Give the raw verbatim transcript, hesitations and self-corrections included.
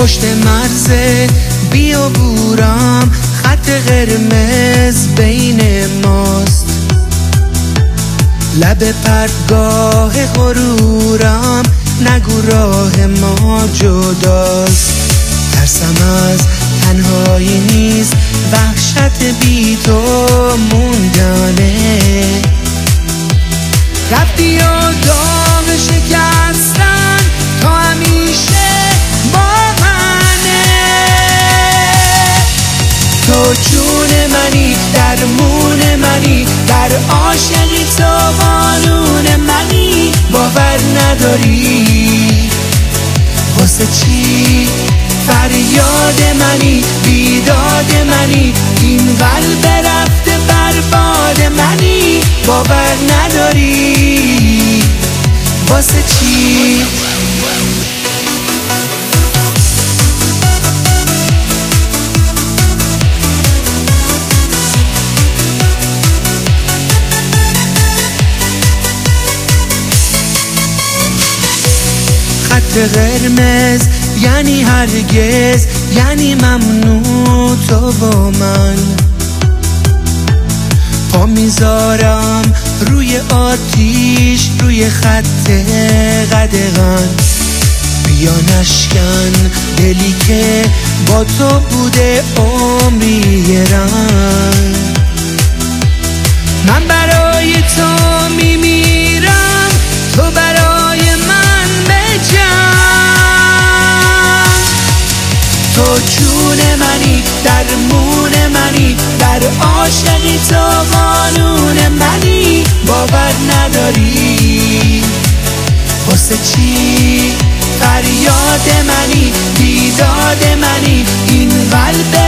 پشت مرز بیابورم خط قرمز بین ماست، لب پرتگاه غرورم نگو راه ما جداست. ترسم از تنهایی نیست، وحشت بی تو موندنه. رفتی و داغ شکستن تا همیشه با منه. تو جون منی، درمون منی، در عاشقی تو قانون منی. باور نداری واسه چی فریاد منی، بیداد منی، این قلب رفته برباد منی. باور نداری واسه چی. خط قرمز یعنی هرگز، یعنی ممنوع تو و من. پا میذارم روی آتیش، روی خط قدغن. بیا نشکن دلی که با تو بوده عمری رنگ. من برای تو میمیرم، تو برای من بجنگ. تو جون منی، درمون منی، در عاشقی تو قانون منی. باور نداری واسه چی فریاد منی، بیداد منی، این قلب